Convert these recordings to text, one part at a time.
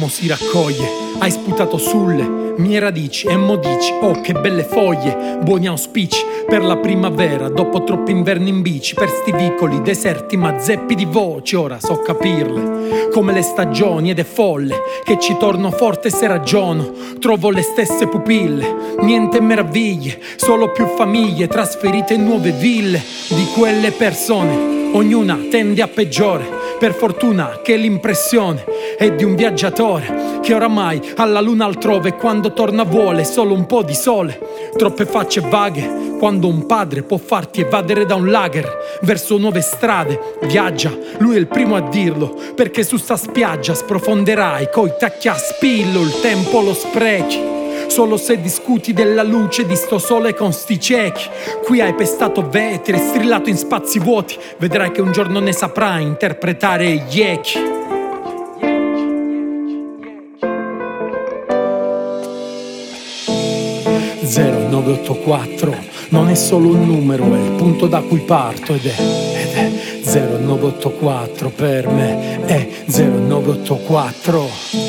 mo si raccoglie. Hai sputato sulle mie radici e mo dici: oh che belle foglie, buoni auspici per la primavera, dopo troppi inverni in bici, per sti vicoli deserti ma zeppi di voci. Ora so capirle come le stagioni ed è folle che ci torno forte se ragiono, trovo le stesse pupille, niente meraviglie, solo più famiglie trasferite in nuove ville di quelle persone, ognuna tende a peggiore. Per fortuna che l'impressione è di un viaggiatore che oramai alla luna altrove, quando torna vuole solo un po' di sole. Troppe facce vaghe quando un padre può farti evadere da un lager verso nuove strade. Viaggia, lui è il primo a dirlo, perché su sta spiaggia sprofonderai coi tacchi a spillo. Il tempo lo sprechi solo se discuti della luce di sto sole con sti ciechi. Qui hai pestato vetri e strillato in spazi vuoti, vedrai che un giorno ne saprai interpretare gli echi. (0984) non è solo un numero, è il punto da cui parto ed è 0984 per me, è 0984.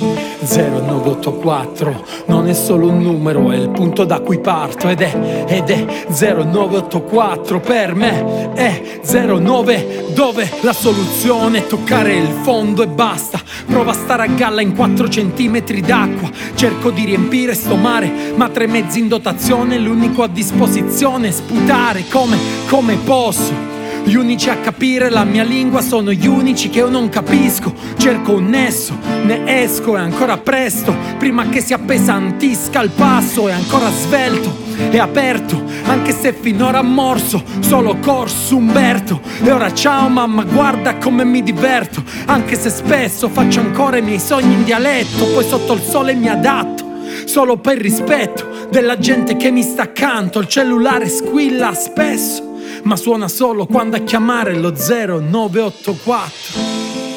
0984 non è solo un numero, è il punto da cui parto ed è 0984 per me, è 09 dove la soluzione è toccare il fondo e basta. Prova a stare a galla in 4 centimetri d'acqua, cerco di riempire sto mare, ma 3 mezzi in dotazione, l'unico a disposizione è sputare come posso. Gli unici a capire la mia lingua sono gli unici che io non capisco. Cerco un nesso, ne esco, è ancora presto, prima che si appesantisca il passo. È ancora svelto, è aperto, anche se finora ha morso solo corso Umberto. E ora ciao mamma, guarda come mi diverto, anche se spesso faccio ancora i miei sogni in dialetto. Poi sotto il sole mi adatto, solo per rispetto della gente che mi sta accanto. Il cellulare squilla spesso, ma suona solo quando a chiamare lo 0984.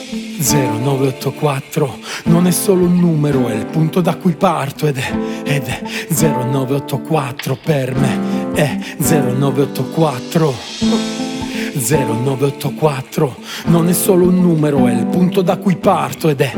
0984 non è solo un numero, è il punto da cui parto ed è 0984 per me, è 0984. 0984 non è solo un numero, è il punto da cui parto ed è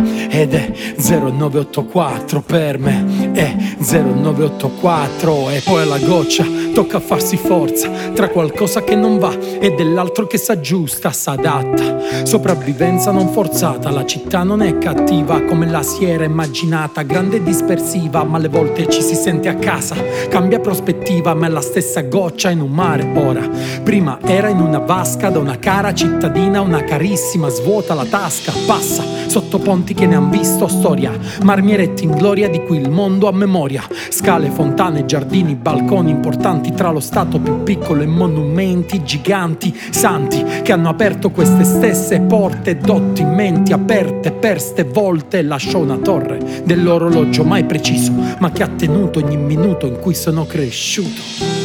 0984 per me, è 0984. E poi alla goccia tocca farsi forza tra qualcosa che non va e dell'altro che s'aggiusta, s'adatta. Sopravvivenza non forzata, la città non è cattiva come la si era immaginata, grande e dispersiva ma alle volte ci si sente a casa. Cambia prospettiva ma è la stessa goccia in un mare ora. Prima era in una vasca da una cara cittadina, una carissima, svuota la tasca, passa sotto ponti che ne han visto storia, marmi eretti in gloria di cui il mondo ha memoria, scale, fontane, giardini, balconi importanti tra lo stato più piccolo e monumenti giganti, santi che hanno aperto queste stesse porte, dotti menti aperte per ste volte. Lasciò una torre dell'orologio mai preciso ma che ha tenuto ogni minuto in cui sono cresciuto.